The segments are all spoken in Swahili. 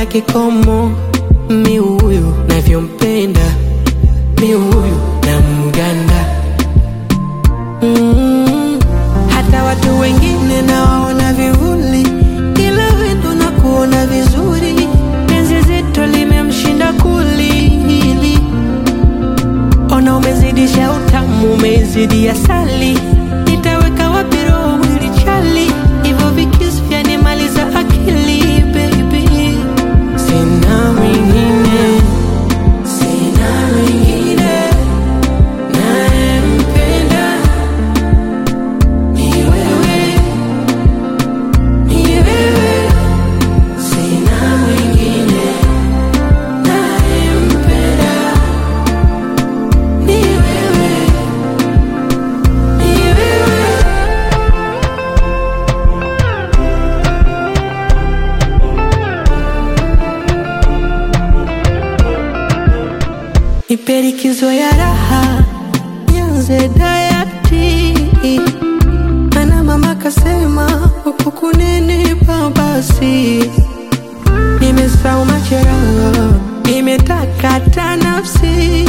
kikomo. Mi huyu navyompenda, mi huyu na mganda. Hata watu wengine nawaona vivuli, ila wewe ndo nakuona vizuri. Penzi zito limemshinda kulili. Ona umezidisha utamu, umezidi asali. Nitaweka wapi roho mwili chali, hivyo vikisu vyanimaliza akili baby. Sina mwingine, sina mwingine nayempenda, ni wewe, ni wewe. Sina mwingine nayempenda, ni wewe, ni wewe. Nipe likizo ya raha, nianze dayati. Mana mama kasema huku kuninipa basi. Nimesahau majeraha, nimetakata nafsi.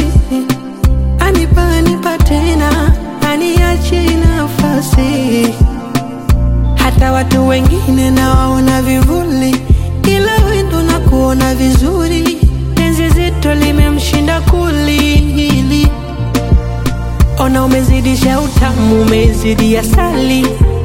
Anipa tena, aniachi nafasi. Hata watu wengine nawaona vivuli, ila wewe ndo nakuona vizuri. Penzi zito limemshinda kulili. Ona umezidisha utamu, umezidi asali.